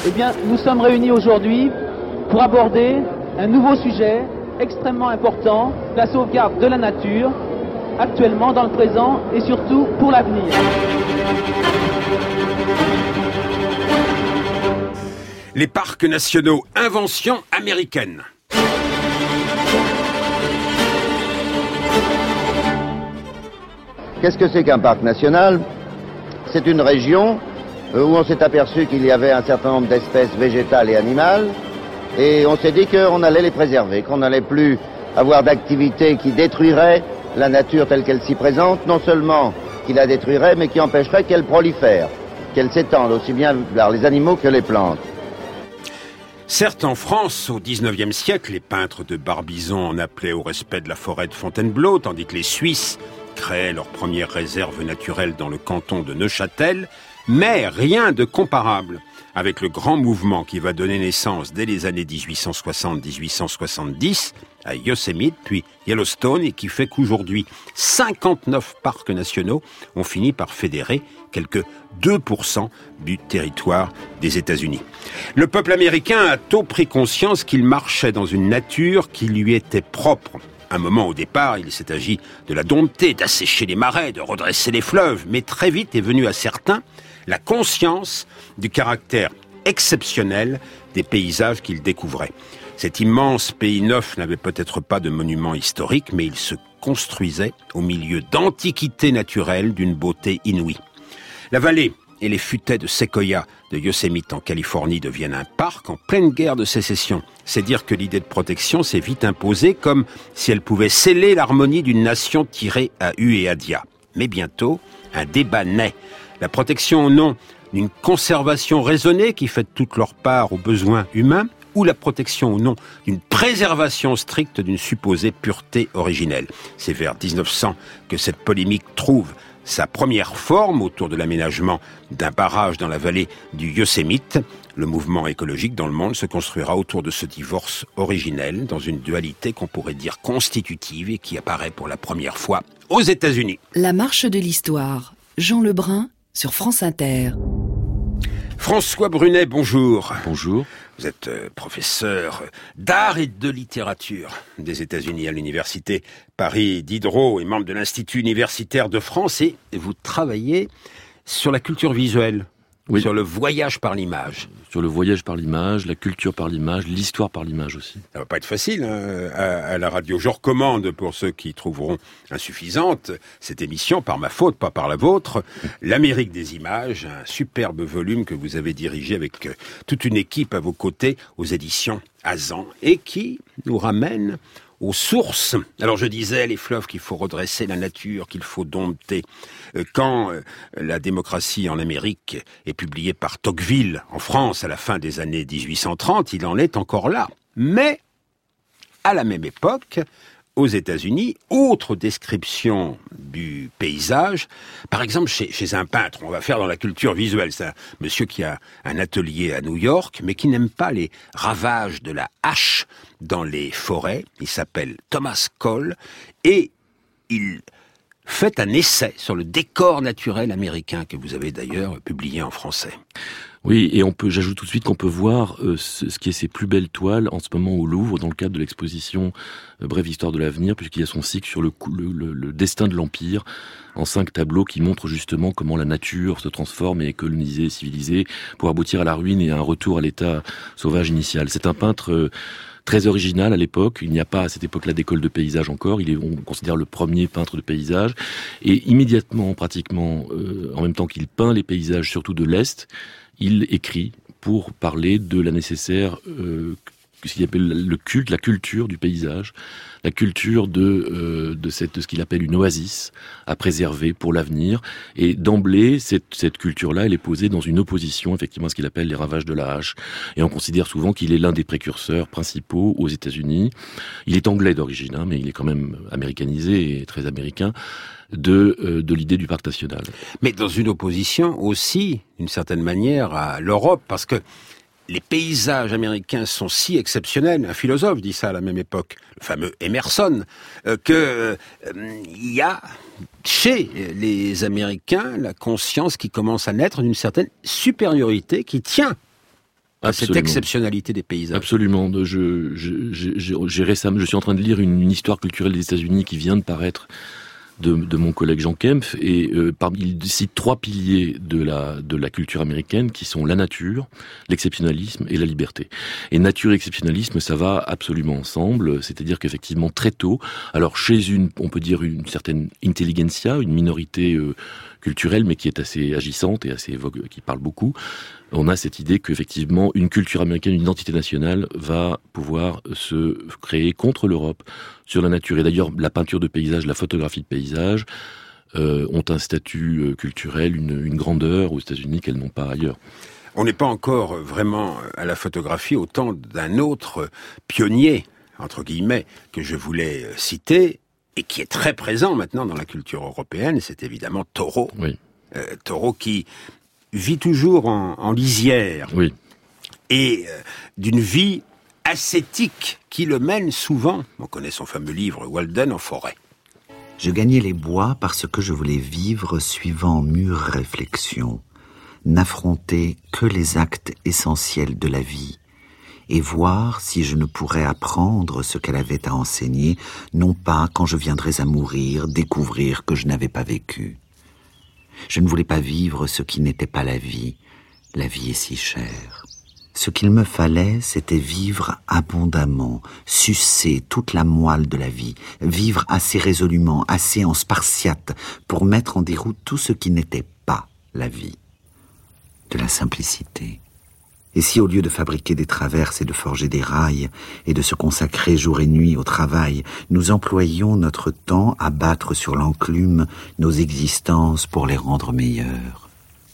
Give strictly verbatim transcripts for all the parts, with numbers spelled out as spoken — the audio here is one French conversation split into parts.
Eh bien, nous sommes réunis aujourd'hui pour aborder un nouveau sujet extrêmement important, la sauvegarde de la nature, actuellement, dans le présent et surtout pour l'avenir. Les parcs nationaux, invention américaine. Qu'est-ce que c'est qu'un parc national ? C'est une région où on s'est aperçu qu'il y avait un certain nombre d'espèces végétales et animales, et on s'est dit qu'on allait les préserver, qu'on n'allait plus avoir d'activités qui détruiraient la nature telle qu'elle s'y présente, non seulement qui la détruiraient, mais qui empêcheraient qu'elle prolifère, qu'elle s'étende aussi bien vers les animaux que les plantes. Certes, en France, au dix-neuvième siècle, les peintres de Barbizon en appelaient au respect de la forêt de Fontainebleau, tandis que les Suisses créaient leur première réserve naturelle dans le canton de Neuchâtel, mais rien de comparable avec le grand mouvement qui va donner naissance dès les années dix-huit cent soixante à dix-huit cent soixante-dix à Yosemite, puis Yellowstone, et qui fait qu'aujourd'hui, cinquante-neuf parcs nationaux ont fini par fédérer quelques deux pour cent du territoire des États-Unis. Le peuple américain a tôt pris conscience qu'il marchait dans une nature qui lui était propre. Un moment au départ, il s'est agi de la dompter, d'assécher les marais, de redresser les fleuves, mais très vite est venue à certains la conscience du caractère exceptionnel des paysages qu'ils découvraient. Cet immense pays neuf n'avait peut-être pas de monument historique, mais il se construisait au milieu d'antiquités naturelles d'une beauté inouïe. La vallée et les futaies de séquoia de Yosemite en Californie deviennent un parc en pleine guerre de sécession. C'est dire que l'idée de protection s'est vite imposée comme si elle pouvait sceller l'harmonie d'une nation tirée à hue et à dia. Mais bientôt, un débat naît. La protection au nom d'une conservation raisonnée qui fait toute leur part aux besoins humains, ou la protection au nom d'une préservation stricte d'une supposée pureté originelle. C'est vers dix-neuf cents que cette polémique trouve sa première forme autour de l'aménagement d'un barrage dans la vallée du Yosemite. Le mouvement écologique dans le monde se construira autour de ce divorce originel, dans une dualité qu'on pourrait dire constitutive et qui apparaît pour la première fois aux États-Unis. La marche de l'histoire. Jean Lebrun sur France Inter. François Brunet, bonjour. Bonjour. Vous êtes euh, professeur d'art et de littérature des États-Unis à l'université Paris Diderot et membre de l'Institut universitaire de France, et vous travaillez sur la culture visuelle. Oui. Sur le voyage par l'image. Sur le voyage par l'image, la culture par l'image, l'histoire par l'image aussi. Ça va pas être facile hein, à, à la radio. Je recommande, pour ceux qui trouveront insuffisante cette émission, par ma faute, pas par la vôtre, l'Amérique des images, un superbe volume que vous avez dirigé avec toute une équipe à vos côtés aux éditions Azan, et qui nous ramène aux sources. Alors je disais, les fleuves qu'il faut redresser, la nature qu'il faut dompter. Quand la démocratie en Amérique est publiée par Tocqueville en France à la fin des années dix-huit cent trente, il en est encore là. Mais, à la même époque, aux États-Unis, autre description du paysage, par exemple chez, chez un peintre, on va faire dans la culture visuelle, c'est un monsieur qui a un atelier à New York, mais qui n'aime pas les ravages de la hache dans les forêts. Il s'appelle Thomas Cole, et il fait un essai sur le décor naturel américain, que vous avez d'ailleurs publié en français. Oui, et on peut, j'ajoute tout de suite qu'on peut voir euh, ce, ce qui est ses plus belles toiles en ce moment au Louvre, dans le cadre de l'exposition euh, Brève histoire de l'avenir, puisqu'il y a son cycle sur le, le, le, le destin de l'Empire, en cinq tableaux qui montrent justement comment la nature se transforme et est colonisée, civilisée, pour aboutir à la ruine et à un retour à l'état sauvage initial. C'est un peintre euh, très original à l'époque. Il n'y a pas à cette époque-là d'école de paysage encore. Il est, on considère le premier peintre de paysage. Et immédiatement, pratiquement, euh, en même temps qu'il peint les paysages, surtout de l'Est, il écrit pour parler de la nécessaire, euh, ce qu'il appelle le culte, la culture du paysage, la culture de, euh, de, cette, de ce qu'il appelle une oasis à préserver pour l'avenir. Et d'emblée, cette, cette culture-là, elle est posée dans une opposition, effectivement, à ce qu'il appelle les ravages de la hache. Et on considère souvent qu'il est l'un des précurseurs principaux aux États-Unis. Il est anglais d'origine, hein, mais il est quand même américanisé et très américain. De, euh, de l'idée du parc national. Mais dans une opposition aussi, d'une certaine manière, à l'Europe, parce que les paysages américains sont si exceptionnels, un philosophe dit ça à la même époque, le fameux Emerson, euh, que euh, il y a chez les Américains la conscience qui commence à naître d'une certaine supériorité qui tient à cette exceptionnalité des paysages. Absolument. Je, je, je, j'ai récemment, je suis en train de lire une, une histoire culturelle des États-Unis qui vient de paraître de, de mon collègue Jean Kempf, et euh, parmi, il cite trois piliers de la, de la culture américaine qui sont la nature, l'exceptionnalisme et la liberté. Et nature et exceptionnalisme, ça va absolument ensemble, c'est-à-dire qu'effectivement très tôt, alors chez une, on peut dire une certaine intelligentsia, une minorité euh, culturelle, mais qui est assez agissante et assez vogue, qui parle beaucoup, on a cette idée qu'effectivement une culture américaine, une identité nationale va pouvoir se créer contre l'Europe sur la nature. Et d'ailleurs, la peinture de paysage, la photographie de paysage euh, ont un statut euh, culturel, une, une grandeur aux États-Unis qu'elles n'ont pas ailleurs. On n'est pas encore vraiment à la photographie au temps d'un autre pionnier, entre guillemets, que je voulais citer, et qui est très présent maintenant dans la culture européenne, c'est évidemment Thoreau. Oui. Euh, Thoreau qui vit toujours en, en lisière. Oui. Et euh, d'une vie ascétique qui le mène souvent, on connaît son fameux livre Walden, en forêt. Je gagnais les bois parce que je voulais vivre suivant mûre réflexion, n'affronter que les actes essentiels de la vie, et voir si je ne pourrais apprendre ce qu'elle avait à enseigner, non pas quand je viendrais à mourir, découvrir que je n'avais pas vécu. Je ne voulais pas vivre ce qui n'était pas la vie. La vie est si chère. Ce qu'il me fallait, c'était vivre abondamment, sucer toute la moelle de la vie, vivre assez résolument, assez en spartiate, pour mettre en déroute tout ce qui n'était pas la vie. De la simplicité. Et si au lieu de fabriquer des traverses et de forger des rails, et de se consacrer jour et nuit au travail, nous employions notre temps à battre sur l'enclume nos existences pour les rendre meilleures.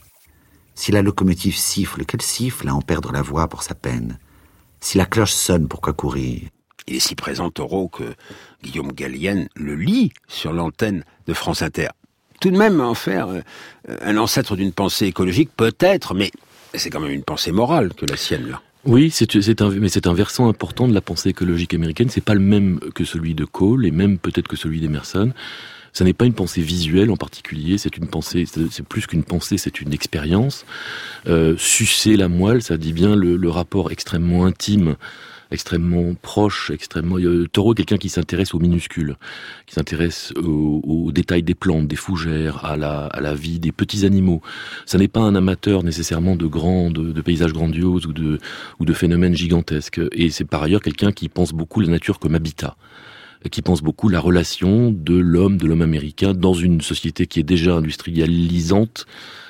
Si la locomotive siffle, qu'elle siffle à en perdre la voix pour sa peine. Si la cloche sonne, pourquoi courir? Il est si présent, Thoreau, que Guillaume Gallienne le lit sur l'antenne de France Inter. Tout de même, en faire un ancêtre d'une pensée écologique, peut-être, mais c'est quand même une pensée morale que la sienne, là. Oui, c'est, c'est un, mais c'est un versant important de la pensée écologique américaine. C'est pas le même que celui de Cole, et même peut-être que celui d'Emerson. Ça n'est pas une pensée visuelle en particulier, c'est une pensée, c'est plus qu'une pensée, c'est une expérience. Euh, sucer la moelle, ça dit bien le, le rapport extrêmement intime, extrêmement proche, extrêmement... Euh, Thoreau est quelqu'un qui s'intéresse aux minuscules, qui s'intéresse aux, aux détails des plantes, des fougères, à la, à la vie des petits animaux. Ça n'est pas un amateur nécessairement de grands, de, de paysages grandioses ou de, ou de phénomènes gigantesques. Et c'est par ailleurs quelqu'un qui pense beaucoup la nature comme habitat, qui pense beaucoup la relation de l'homme, de l'homme américain, dans une société qui est déjà industrialisante,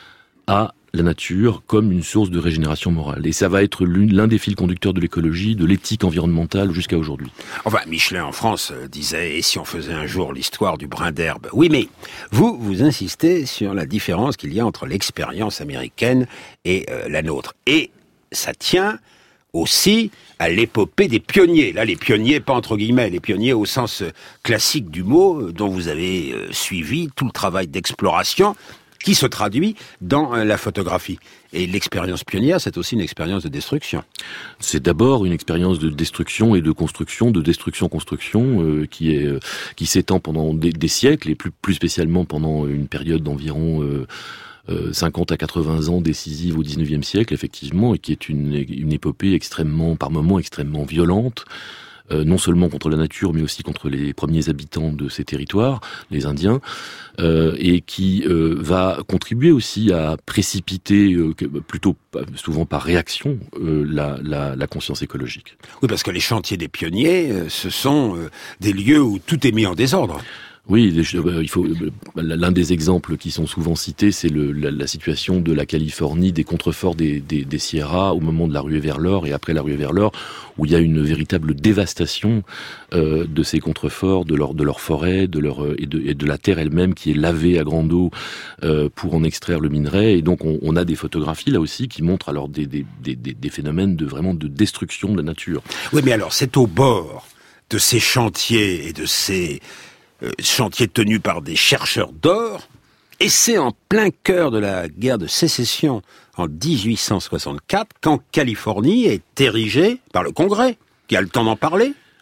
à la nature comme une source de régénération morale. Et ça va être l'un des fils conducteurs de l'écologie, de l'éthique environnementale jusqu'à aujourd'hui. Enfin, Michelin en France euh, disait « Et si on faisait un jour l'histoire du brin d'herbe ?» Oui, mais vous, vous insistez sur la différence qu'il y a entre l'expérience américaine et euh, la nôtre. Et ça tient aussi à l'épopée des pionniers. Là, les pionniers, pas entre guillemets, les pionniers au sens classique du mot, dont vous avez euh, suivi tout le travail d'exploration qui se traduit dans euh, la photographie. Et l'expérience pionnière, c'est aussi une expérience de destruction. C'est d'abord une expérience de destruction et de construction, de destruction-construction, euh, qui est euh, qui s'étend pendant des, des siècles, et plus, plus spécialement pendant une période d'environ... Euh, Euh, cinquante à quatre-vingts ans décisive au dix-neuvième siècle, effectivement, et qui est une, une épopée extrêmement, par moments extrêmement violente, euh, non seulement contre la nature, mais aussi contre les premiers habitants de ces territoires, les Indiens, euh, et qui euh, va contribuer aussi à précipiter, euh, plutôt souvent par réaction, euh, la, la, la conscience écologique. Oui, parce que les chantiers des pionniers, euh, ce sont euh, des lieux où tout est mis en désordre. Oui, il faut. L'un des exemples qui sont souvent cités, c'est le, la, la situation de la Californie, des contreforts des, des, des Sierras au moment de la ruée vers l'or et après la ruée vers l'or, où il y a une véritable dévastation euh, de ces contreforts, de leur de leur forêt, de leur et de, et de la terre elle-même qui est lavée à grande eau euh, pour en extraire le minerai. Et donc on, on a des photographies là aussi qui montrent alors des, des, des, des phénomènes de vraiment de destruction de la nature. Oui, mais alors c'est au bord de ces chantiers et de ces Euh, chantier tenu par des chercheurs d'or, et c'est en plein cœur de la guerre de sécession en dix-huit cent soixante-quatre qu'en Californie est érigée par le Congrès, qui a le temps d'en parler.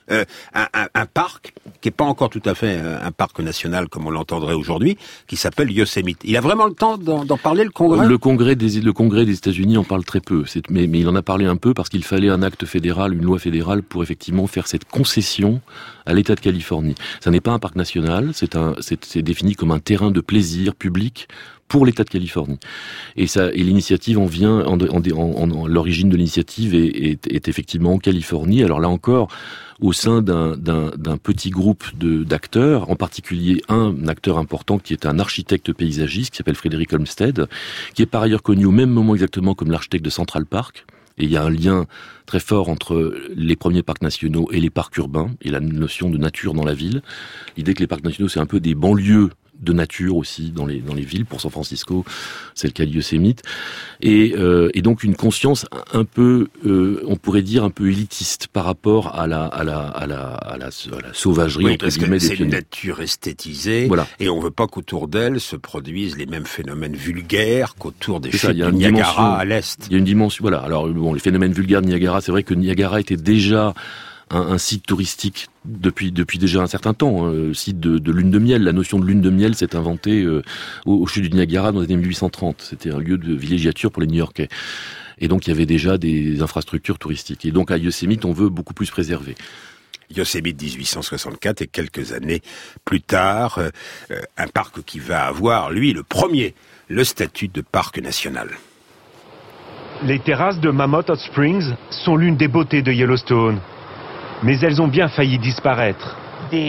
euh, un, un, un parc qui est pas encore tout à fait un parc national comme on l'entendrait aujourd'hui, qui s'appelle Yosemite. Il a vraiment le temps d'en, d'en parler, le Congrès? Le Congrès des, le Congrès des États-Unis en parle très peu, c'est, mais, mais il en a parlé un peu parce qu'il fallait un acte fédéral, une loi fédérale pour effectivement faire cette concession à l'État de Californie. Ça n'est pas un parc national, c'est, un, c'est, c'est défini comme un terrain de plaisir public pour l'État de Californie. Et ça, et l'initiative en vient, en, en, en, en l'origine de l'initiative est, est, est effectivement en Californie. Alors là encore, au sein d'un, d'un, d'un petit groupe de, d'acteurs, en particulier un acteur important qui est un architecte paysagiste qui s'appelle Frédéric Olmsted, qui est par ailleurs connu au même moment exactement comme l'architecte de Central Park. Et il y a un lien très fort entre les premiers parcs nationaux et les parcs urbains, et la notion de nature dans la ville. L'idée que les parcs nationaux, c'est un peu des banlieues de nature aussi dans les dans les villes. Pour San Francisco, c'est le cas de Yosemite, et euh, et donc une conscience un peu, euh, on pourrait dire un peu élitiste par rapport à la à la à la à la, à la sauvagerie. Oui, entre parce guillemets, que des c'est une pionniers. nature esthétisée, Voilà. Et on veut pas qu'autour d'elle se produisent les mêmes phénomènes vulgaires qu'autour des C'est ça, chutes il y a du une Niagara dimension- à l'est. Il y a une dimension, voilà. Alors bon, les phénomènes vulgaires de Niagara, c'est vrai que Niagara était déjà un, un site touristique depuis depuis déjà un certain temps, hein, site de, de lune de miel. La notion de lune de miel s'est inventée euh, au, au chute du Niagara dans les années mille huit cent trente. C'était un lieu de villégiature pour les New-Yorkais. Et donc il y avait déjà des infrastructures touristiques. Et donc à Yosemite, on veut beaucoup plus préserver. Yosemite dix-huit cent soixante-quatre et quelques années plus tard, euh, euh, un parc qui va avoir, lui, le premier, le statut de parc national. Les terrasses de Mammoth Hot Springs sont l'une des beautés de Yellowstone. Mais elles ont bien failli disparaître.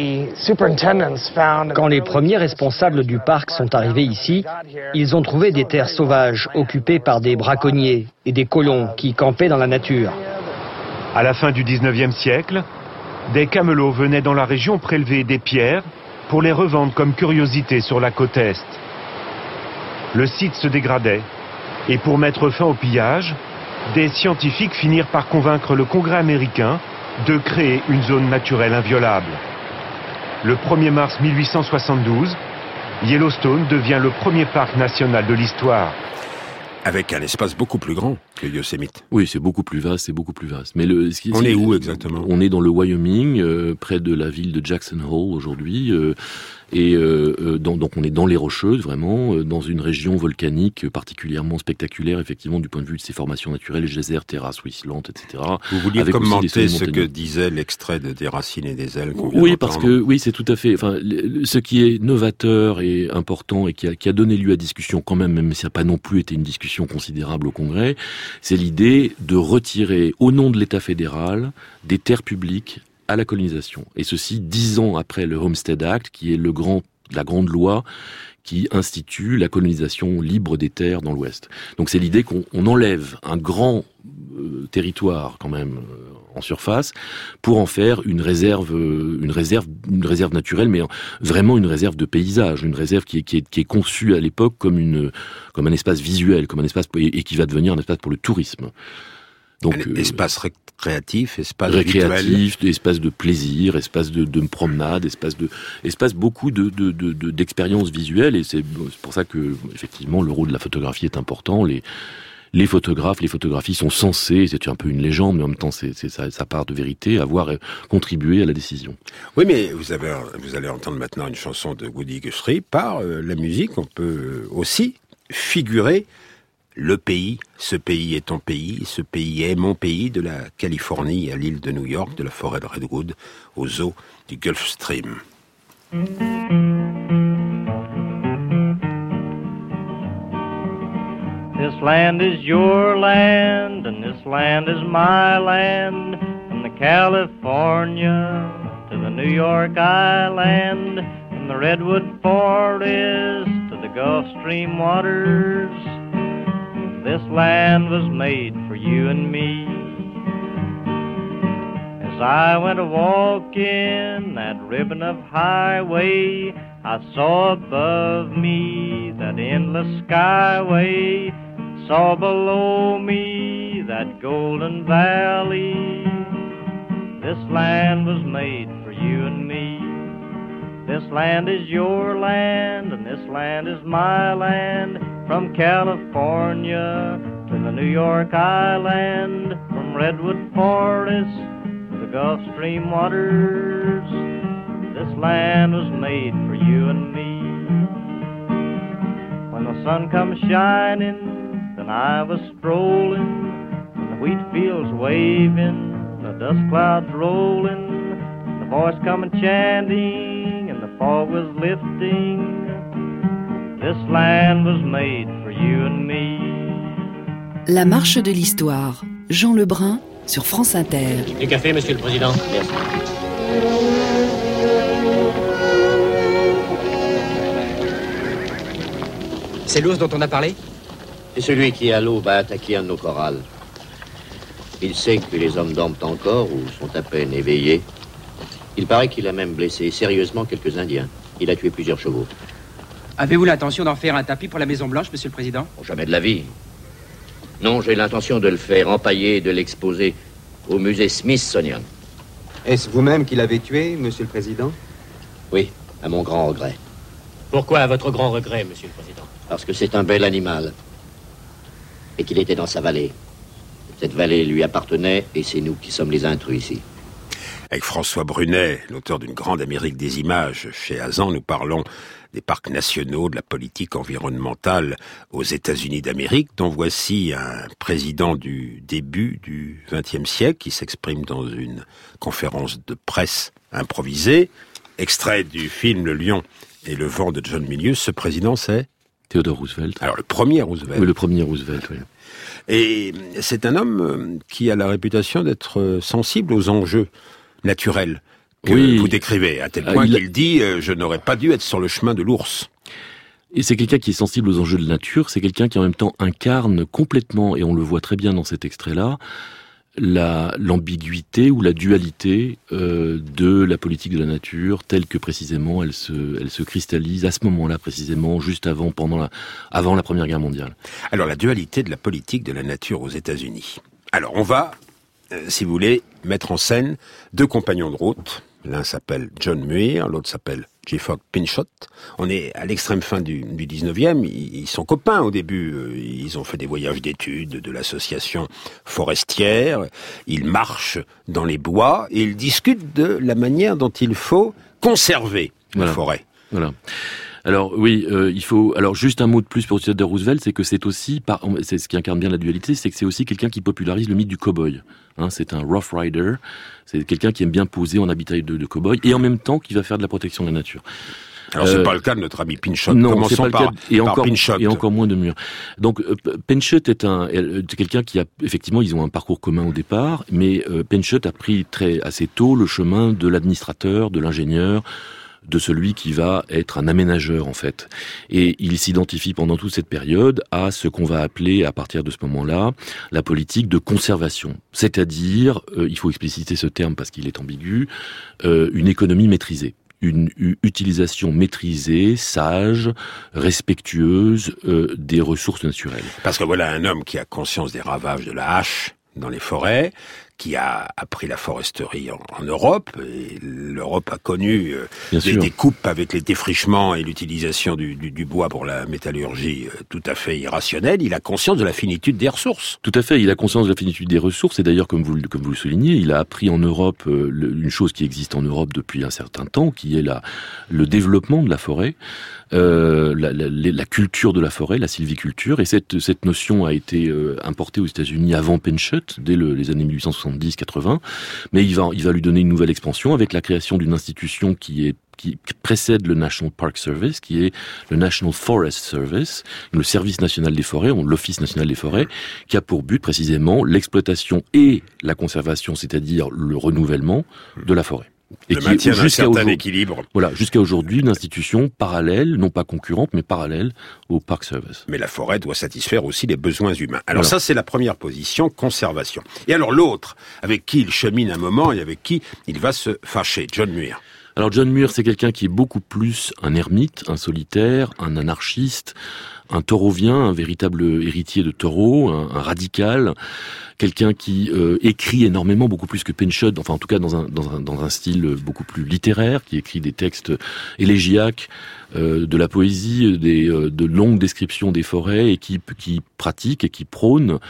Quand les premiers responsables du parc sont arrivés ici, ils ont trouvé des terres sauvages occupées par des braconniers et des colons qui campaient dans la nature. À la fin du dix-neuvième siècle, des camelots venaient dans la région prélever des pierres pour les revendre comme curiosités sur la côte est. Le site se dégradait, et pour mettre fin au pillage, des scientifiques finirent par convaincre le Congrès américain de créer une zone naturelle inviolable. Le premier mars mille huit cent soixante-douze, Yellowstone devient le premier parc national de l'histoire. Avec un espace beaucoup plus grand que Yosemite. Oui, c'est beaucoup plus vaste, c'est beaucoup plus vaste. Mais le, ce qui, on est où exactement? On est dans le Wyoming, euh, près de la ville de Jackson Hole aujourd'hui. Euh, Et euh, dans, donc on est dans les Rocheuses, vraiment, euh, dans une région volcanique particulièrement spectaculaire, effectivement, du point de vue de ses formations naturelles, les geysers, terrasses ruisselantes, et cetera. Vous vouliez avec commenter ce que disait l'extrait de Des racines et des ailes qu'on vient Oui, d'entendre. parce que oui, c'est tout à fait. Enfin, le, ce qui est novateur et important et qui a, qui a donné lieu à discussion quand même, même si ça n'a pas non plus été une discussion considérable au Congrès, c'est l'idée de retirer, au nom de l'État fédéral, des terres publiques à la colonisation. Et ceci dix ans après le Homestead Act, qui est le grand, la grande loi qui institue la colonisation libre des terres dans l'Ouest. Donc c'est l'idée qu'on on enlève un grand euh, territoire quand même euh, en surface pour en faire une réserve, euh, une réserve, une réserve naturelle, mais vraiment une réserve de paysage, une réserve qui est, qui est, qui est conçue à l'époque comme une, comme un espace visuel, comme un espace et, et qui va devenir un espace pour le tourisme. Donc, un euh, espace récréatif, espace récréatif, espace de plaisir, espace de, de promenade, espace de, espace beaucoup de, de, de, de d'expériences visuelles, et c'est, c'est pour ça que, effectivement, le rôle de la photographie est important. Les, les photographes, les photographies sont censées, c'est un peu une légende, mais en même temps, c'est, c'est ça, ça part de vérité, avoir contribué à la décision. Oui, mais vous avez, vous allez entendre maintenant une chanson de Woody Guthrie. Par euh, la musique, on peut aussi figurer le pays, ce pays est ton pays, ce pays est mon pays, de la Californie à l'île de New York, de la forêt de Redwood aux eaux du Gulf Stream. This land is your land, and this land is my land, from the California to the New York Island, from the Redwood Forest to the Gulf Stream waters. This land was made for you and me. As I went a-walking that ribbon of highway, I saw above me that endless skyway, saw below me that golden valley. This land was made for you and me. This land is your land, and this land is my land, from California to the New York Island, from Redwood Forest to the the Gulf Stream waters. This land was made for you and me. When the sun comes shining, then I was strolling, when the wheat fields waving, the dust clouds rolling, the voice coming chanting, and the fog was lifting. This land was made for you and me. La marche de l'histoire. Jean Lebrun sur France Inter. Du café, Monsieur le Président. Merci. C'est l'ours dont on a parlé ? C'est celui qui, à l'aube, a attaqué un de nos corrals. Il sait que les hommes dorment encore ou sont à peine éveillés. Il paraît qu'il a même blessé sérieusement quelques Indiens. Il a tué plusieurs chevaux. Avez-vous l'intention d'en faire un tapis pour la Maison Blanche, Monsieur le Président ? Oh, jamais de la vie. Non, j'ai l'intention de le faire empailler et de l'exposer au musée Smithsonian. Est-ce vous-même qui l'avez tué, Monsieur le Président ? Oui, à mon grand regret. Pourquoi à votre grand regret, Monsieur le Président ? Parce que c'est un bel animal. Et qu'il était dans sa vallée. Cette vallée lui appartenait et c'est nous qui sommes les intrus ici. Avec François Brunet, l'auteur d'une grande Amérique des images, chez Azan, nous parlons des parcs nationaux, de la politique environnementale aux États-Unis d'Amérique, dont voici un président du début du vingtième siècle qui s'exprime dans une conférence de presse improvisée, extrait du film Le Lion et le vent de John Milius. Ce président, c'est Theodore Roosevelt. Alors, le premier Roosevelt. Oui, le premier Roosevelt, oui. Et c'est un homme qui a la réputation d'être sensible aux enjeux naturels que oui. vous décrivez, à tel point il... qu'il dit euh, « je n'aurais pas dû être sur le chemin de l'ours ». Et c'est quelqu'un qui est sensible aux enjeux de nature, c'est quelqu'un qui en même temps incarne complètement, et on le voit très bien dans cet extrait-là, la, l'ambiguïté ou la dualité euh, de la politique de la nature, telle que précisément elle se, elle se cristallise à ce moment-là précisément, juste avant, pendant la, avant la Première Guerre mondiale. Alors la dualité de la politique de la nature aux États-Unis. Alors on va, euh, si vous voulez, mettre en scène deux compagnons de route. L'un s'appelle John Muir, l'autre s'appelle Gifford Pinchot. On est à l'extrême fin du, du dix-neuvième. Ils, ils sont copains au début. Ils ont fait des voyages d'études de l'association forestière. Ils marchent dans les bois et ils discutent de la manière dont il faut conserver voilà. la forêt. Voilà. Alors oui, euh, il faut. Alors juste un mot de plus pour Theodore Roosevelt, c'est que c'est aussi, par, c'est ce qui incarne bien la dualité, c'est que c'est aussi quelqu'un qui popularise le mythe du cow-boy. Hein, c'est un rough rider, c'est quelqu'un qui aime bien poser en habitat de, de cow-boy et en même temps qui va faire de la protection de la nature. Alors c'est euh, pas le cas de notre ami Pinchot. Non, Commençons c'est pas par, le cas. Et par encore, Pinchot. Et encore moins de Muir. Donc euh, Pinchot est un est quelqu'un qui a effectivement ils ont un parcours commun au départ, mais euh, Pinchot a pris très assez tôt le chemin de l'administrateur, de l'ingénieur, de celui qui va être un aménageur en fait. Et il s'identifie pendant toute cette période à ce qu'on va appeler à partir de ce moment-là la politique de conservation. C'est-à-dire, euh, il faut expliciter ce terme parce qu'il est ambigu, euh, une économie maîtrisée. Une u- utilisation maîtrisée, sage, respectueuse euh, des ressources naturelles. Parce que voilà un homme qui a conscience des ravages de la hache dans les forêts, qui a appris la foresterie en, en Europe, et l'Europe a connu euh, des, des coupes avec les défrichements et l'utilisation du, du, du bois pour la métallurgie euh, tout à fait irrationnelle. Il a conscience de la finitude des ressources. Tout à fait, il a conscience de la finitude des ressources, et d'ailleurs, comme vous, comme vous le soulignez, il a appris en Europe euh, le, une chose qui existe en Europe depuis un certain temps, qui est la, le développement de la forêt, euh, la, la, la culture de la forêt, la sylviculture, et cette, cette notion a été euh, importée aux États-Unis avant Pinchot, dès le, les années mille huit cent soixante-dix quatre-vingts, mais il va, il va lui donner une nouvelle expansion avec la création d'une institution qui est qui précède le National Park Service, qui est le National Forest Service, le service national des forêts, l'Office national des forêts, qui a pour but précisément l'exploitation et la conservation, c'est-à-dire le renouvellement de la forêt. Et le qui maintien d'un certain équilibre. Voilà, jusqu'à aujourd'hui, une institution parallèle, non pas concurrente, mais parallèle au Park Service. Mais la forêt doit satisfaire aussi les besoins humains. Alors voilà. Ça, c'est la première position, conservation. Et alors l'autre, avec qui il chemine un moment et avec qui il va se fâcher, John Muir. Alors John Muir, c'est quelqu'un qui est beaucoup plus un ermite, un solitaire, un anarchiste, un taurovien, un véritable héritier de Thoreau, un, un radical, quelqu'un qui euh, écrit énormément, beaucoup plus que Pinchot, enfin en tout cas dans un, dans un, dans un style beaucoup plus littéraire, qui écrit des textes élégiaques, euh, de la poésie, des, euh, de longues descriptions des forêts, et qui, qui pratique et qui prône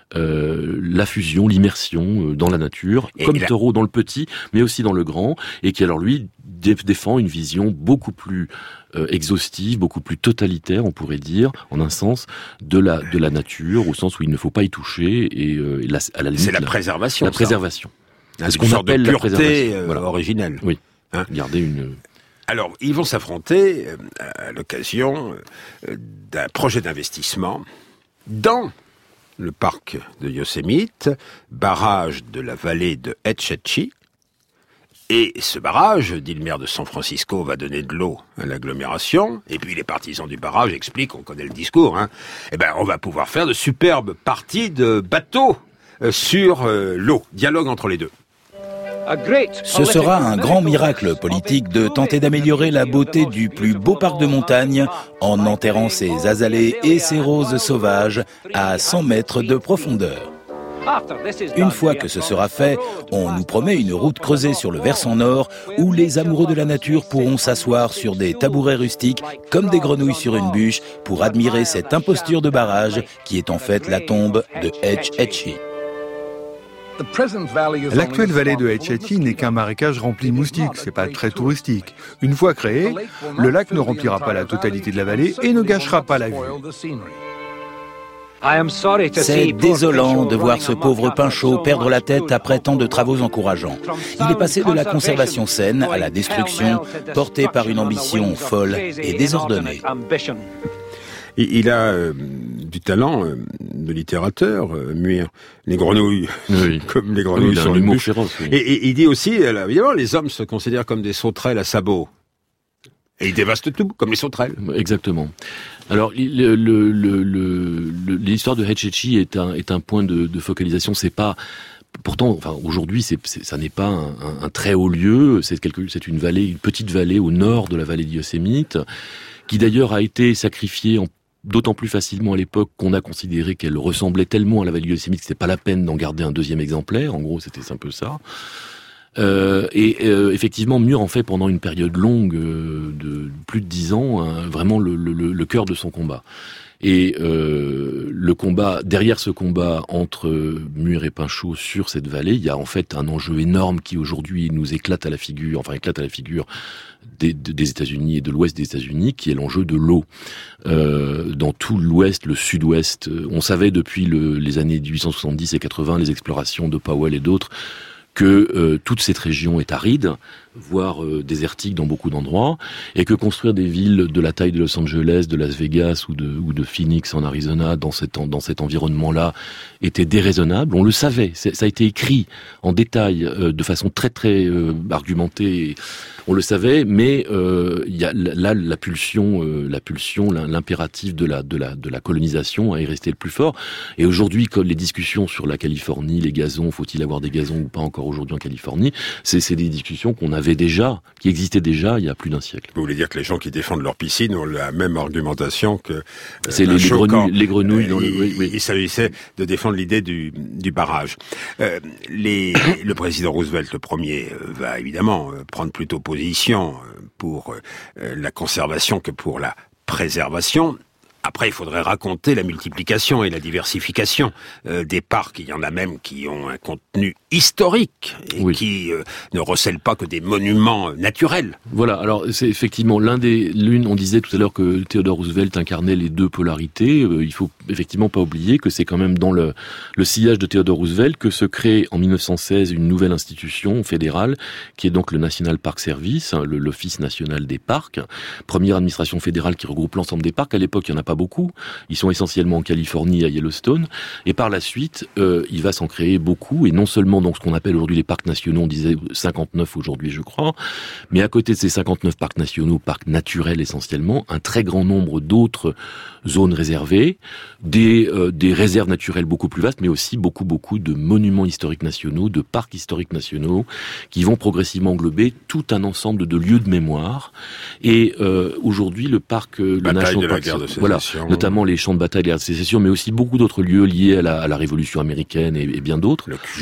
euh, la fusion, l'immersion euh, dans la nature, et comme la... Thoreau dans le petit, mais aussi dans le grand, et qui alors lui dé- défend une vision beaucoup plus euh, exhaustive, beaucoup plus totalitaire, on pourrait dire, en un sens, de la de la nature, au sens où il ne faut pas y toucher, et, euh, et la, à la limite, c'est la, la préservation. La ça. préservation. C'est ce qu'on appelle la pureté euh, voilà. originelle. Oui. Hein garder une. Alors, ils vont s'affronter euh, à l'occasion euh, d'un projet d'investissement dans le parc de Yosemite, barrage de la vallée de Hetch Hetchy. Et ce barrage, dit le maire de San Francisco, va donner de l'eau à l'agglomération. Et puis les partisans du barrage expliquent, on connaît le discours, hein, eh ben, on va pouvoir faire de superbes parties de bateaux euh, sur euh, l'eau. Dialogue entre les deux. Ce sera un grand miracle politique de tenter d'améliorer la beauté du plus beau parc de montagne en enterrant ses azalées et ses roses sauvages à cent mètres de profondeur. Une fois que ce sera fait, on nous promet une route creusée sur le versant nord où les amoureux de la nature pourront s'asseoir sur des tabourets rustiques comme des grenouilles sur une bûche pour admirer cette imposture de barrage qui est en fait la tombe de Hetch Hetchy. L'actuelle vallée de Hetch Hetchy n'est qu'un marécage rempli de moustiques, c'est pas très touristique. Une fois créé, le lac ne remplira pas la totalité de la vallée et ne gâchera pas la vue. C'est désolant de voir ce pauvre Pinchot perdre la tête après tant de travaux encourageants. Il est passé de la conservation saine à la destruction, porté par une ambition folle et désordonnée. Il a euh, du talent euh, de littérateur, euh, Muir. Les grenouilles, oui. comme les grenouilles oui, sur une bûche. Féroce, oui. et, et il dit aussi, euh, évidemment, les hommes se considèrent comme des sauterelles à sabots. Et ils dévastent tout, comme les sauterelles. Exactement. Alors, le, le, le, le, l'histoire de Hetch Hetchy est un, est un point de, de focalisation. C'est pas... Pourtant, enfin, aujourd'hui, c'est, c'est, ça n'est pas un, un, un très haut lieu. C'est, quelque, c'est une vallée, une petite vallée au nord de la vallée de Yosemite, qui d'ailleurs a été sacrifiée en d'autant plus facilement à l'époque qu'on a considéré qu'elle ressemblait tellement à la vallée de Yosemite que c'était pas la peine d'en garder un deuxième exemplaire. En gros, c'était un peu ça. Euh, et euh, effectivement, Muir en fait pendant une période longue euh, de plus de dix ans, hein, vraiment le, le, le cœur de son combat. Et euh, le combat, derrière ce combat entre Muir et Pinchot sur cette vallée, il y a en fait un enjeu énorme qui aujourd'hui nous éclate à la figure, enfin éclate à la figure des, des États-Unis et de l'Ouest des États-Unis, qui est l'enjeu de l'eau. Euh, dans tout l'Ouest, le Sud-Ouest, on savait depuis le, les années dix-huit cent soixante-dix et quatre-vingts, les explorations de Powell et d'autres, que euh, toute cette région est aride, voire euh, désertique dans beaucoup d'endroits, et que construire des villes de la taille de Los Angeles, de Las Vegas ou de, ou de Phoenix en Arizona dans cet, dans cet environnement-là était déraisonnable. On le savait, c'est, ça a été écrit en détail, euh, de façon très très euh, argumentée. On le savait, mais euh, il y a là la pulsion, euh, la pulsion, l'impératif de la de la de la colonisation est resté le plus fort. Et aujourd'hui, comme les discussions sur la Californie, les gazons, faut-il avoir des gazons ou pas encore aujourd'hui en Californie, c'est, c'est des discussions qu'on avait déjà, qui existaient déjà il y a plus d'un siècle. Vous voulez dire que les gens qui défendent leur piscine ont la même argumentation que euh, c'est les, les grenouilles, les grenouilles. Dans il, le, oui, oui. il s'agissait de défendre l'idée du du barrage. Euh, les, le président Roosevelt, le premier, euh, va évidemment euh, prendre plutôt position pour euh, la conservation que pour la préservation. Après, il faudrait raconter la multiplication et la diversification euh, des parcs. Il y en a même qui ont un contenu historique et oui. qui euh, ne recèlent pas que des monuments naturels. Voilà. Alors, c'est effectivement l'un des, l'une. On disait tout à l'heure que Theodore Roosevelt incarnait les deux polarités. Euh, il faut effectivement pas oublier que c'est quand même dans le, le sillage de Theodore Roosevelt que se crée en dix-neuf cent seize une nouvelle institution fédérale qui est donc le National Park Service, hein, le, l'Office national des parcs, première administration fédérale qui regroupe l'ensemble des parcs. À l'époque, il y en a pas beaucoup. Ils sont essentiellement en Californie, à Yellowstone. Et par la suite, euh, il va s'en créer beaucoup. Et non seulement donc ce qu'on appelle aujourd'hui les parcs nationaux, on disait cinquante-neuf aujourd'hui, je crois. Mais à côté de ces cinquante-neuf parcs nationaux, parcs naturels essentiellement, un très grand nombre d'autres zones réservées, des, euh, des réserves naturelles beaucoup plus vastes, mais aussi beaucoup, beaucoup de monuments historiques nationaux, de parcs historiques nationaux, qui vont progressivement englober tout un ensemble de lieux de mémoire. Et euh, aujourd'hui, le parc, euh, le National Park, voilà, notamment les champs de bataille, les guerres de sécession, mais aussi beaucoup d'autres lieux liés à la, à la Révolution américaine et, et bien d'autres. Le Q G de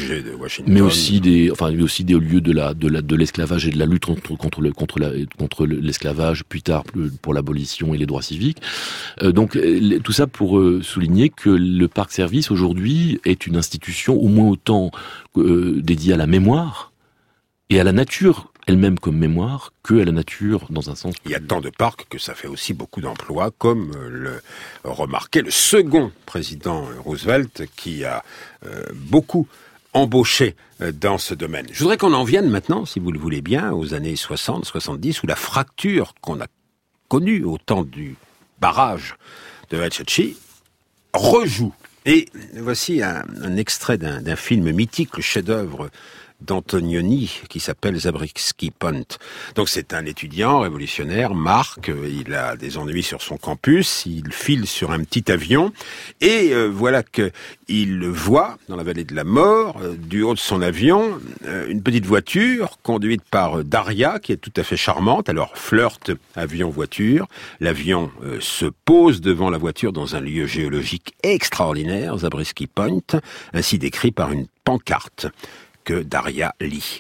Washington. Mais aussi des, enfin, mais aussi des lieux de la, de la, de l'esclavage et de la lutte contre, contre le, contre la, contre l'esclavage, puis tard pour l'abolition et les droits civiques. Euh, donc, tout ça pour euh, souligner que le parc service aujourd'hui est une institution au moins autant euh, dédiée à la mémoire et à la nature elle-même comme mémoire que à la nature dans un sens. Il y a tant de parcs que ça fait aussi beaucoup d'emplois, comme le remarquait le second président Roosevelt qui a euh, beaucoup embauché dans ce domaine. Je voudrais qu'on en vienne maintenant, si vous le voulez bien, aux années soixante, soixante-dix, où la fracture qu'on a connue au temps du barrage de Hatchetchi rejoue. Et voici un, un extrait d'un, d'un film mythique, le chef-d'œuvre d'Antonioni, qui s'appelle Zabriskie Point. Donc c'est un étudiant révolutionnaire, Marc, il a des ennuis sur son campus, il file sur un petit avion, et euh, voilà que il voit, dans la vallée de la mort, euh, du haut de son avion, euh, une petite voiture conduite par Daria, qui est tout à fait charmante. Alors flirte avion-voiture, l'avion euh, se pose devant la voiture dans un lieu géologique extraordinaire, Zabriskie Point, ainsi décrit par une pancarte que Daria lit.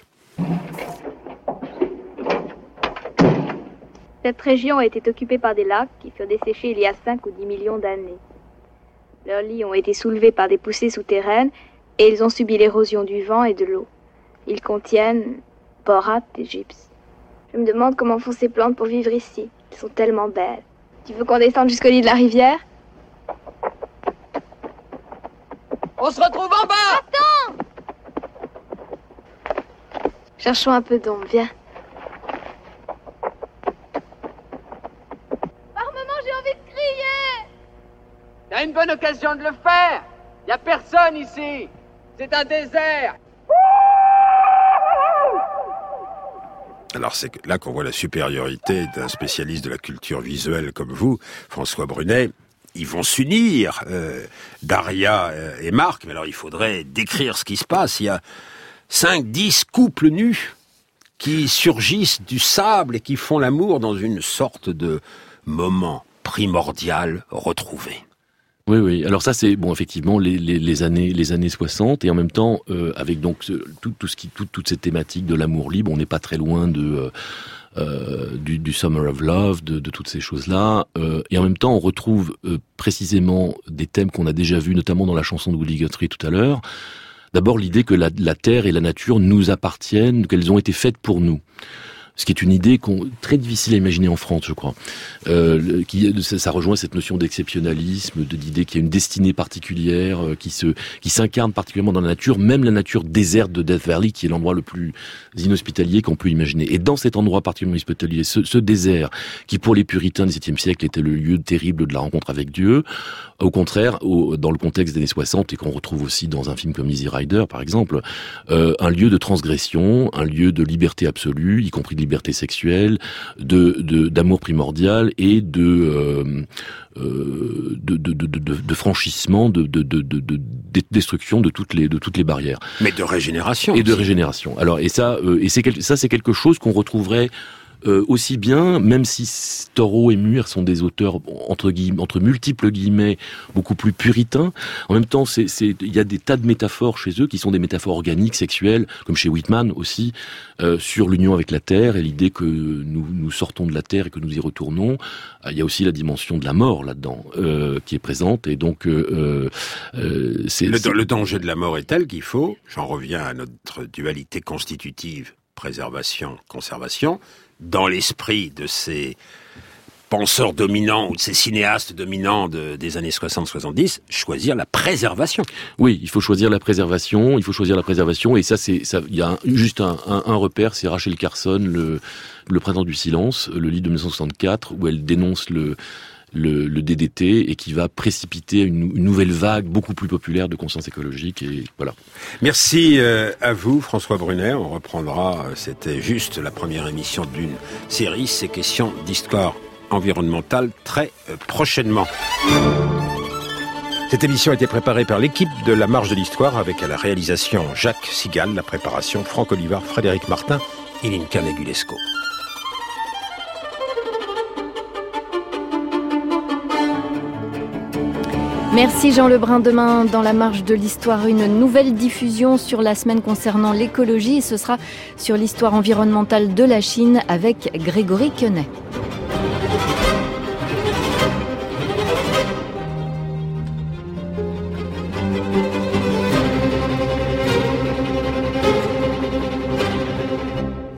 Cette région a été occupée par des lacs qui furent desséchés il y a cinq ou dix millions d'années. Leurs lits ont été soulevés par des poussées souterraines et ils ont subi l'érosion du vent et de l'eau. Ils contiennent borate et gypse. Je me demande comment font ces plantes pour vivre ici. Elles sont tellement belles. Tu veux qu'on descende jusqu'au lit de la rivière? On se retrouve en bas! Attends! Cherchons un peu d'ombre, viens. Par moment, j'ai envie de crier! T'as une bonne occasion de le faire! Y a personne ici! C'est un désert! Alors c'est là qu'on voit la supériorité d'un spécialiste de la culture visuelle comme vous, François Brunet. Ils vont s'unir, euh, Daria et Marc, mais alors il faudrait décrire ce qui se passe. Il y a cinq, dix couples nus qui surgissent du sable et qui font l'amour dans une sorte de moment primordial retrouvé. Oui, oui. Alors ça, c'est bon, effectivement, les, les, les années, les années soixante, et en même temps, euh, avec donc ce, tout, tout ce qui, tout, toute cette thématique de l'amour libre, on n'est pas très loin de euh, euh, du, du Summer of Love, de, de toutes ces choses-là. Euh, et en même temps, on retrouve euh, précisément des thèmes qu'on a déjà vus, notamment dans la chanson de Woody Guthrie tout à l'heure. D'abord, l'idée que la, la terre et la nature nous appartiennent, qu'elles ont été faites pour nous. Ce qui est une idée qu'on, très difficile à imaginer en France, je crois. Euh, qui, ça, ça rejoint cette notion d'exceptionnalisme, de d'idée qu'il y a une destinée particulière euh, qui se, qui s'incarne particulièrement dans la nature, même la nature déserte de Death Valley, qui est l'endroit le plus inhospitalier qu'on peut imaginer. Et dans cet endroit particulièrement inhospitalier, ce, ce désert, qui pour les puritains du septième siècle était le lieu terrible de la rencontre avec Dieu, au contraire, au, dans le contexte des années soixante, et qu'on retrouve aussi dans un film comme Easy Rider, par exemple, euh, un lieu de transgression, un lieu de liberté absolue, y compris de liberté sexuelle, de, de d'amour primordial et de, euh, euh, de, de, de, de, de franchissement, de, de, de, de, de destruction de toutes les, de toutes les barrières. Mais de régénération. Et de régénération. Alors, et ça, euh, et c'est ça, c'est quelque chose qu'on retrouverait Euh, aussi bien, même si Thoreau et Muir sont des auteurs entre guillemets, entre multiples guillemets, beaucoup plus puritains. En même temps, c'est, c'est, il y a des tas de métaphores chez eux qui sont des métaphores organiques, sexuelles, comme chez Whitman aussi, euh, sur l'union avec la terre et l'idée que nous, nous sortons de la terre et que nous y retournons. Il y a aussi la dimension de la mort là-dedans euh, qui est présente et donc euh, euh, c'est le, c'est... le danger de la mort est tel qu'il faut. J'en reviens à notre dualité constitutive, préservation, conservation. Dans l'esprit de ces penseurs dominants ou de ces cinéastes dominants de, des années soixante soixante-dix, choisir la préservation. Oui, il faut choisir la préservation, il faut choisir la préservation, et ça, c'est, ça, il y a un, juste un, un, un repère, c'est Rachel Carson, le, le Printemps du silence, le livre de dix-neuf cent soixante-quatre, où elle dénonce le, le, le D D T et qui va précipiter une, une nouvelle vague beaucoup plus populaire de conscience écologique, et voilà. Merci euh, à vous, François Brunet. On reprendra, euh, c'était juste la première émission d'une série, ces questions d'histoire environnementale, très euh, prochainement. Cette émission a été préparée par l'équipe de La Marche de l'Histoire, avec à la réalisation Jacques Sigal, la préparation Franck Olivard, Frédéric Martin et Linka Negulesco. Merci Jean Lebrun. Demain, dans la marche de l'histoire, une nouvelle diffusion sur la semaine concernant l'écologie. Et ce sera sur l'histoire environnementale de la Chine avec Grégory Quenet.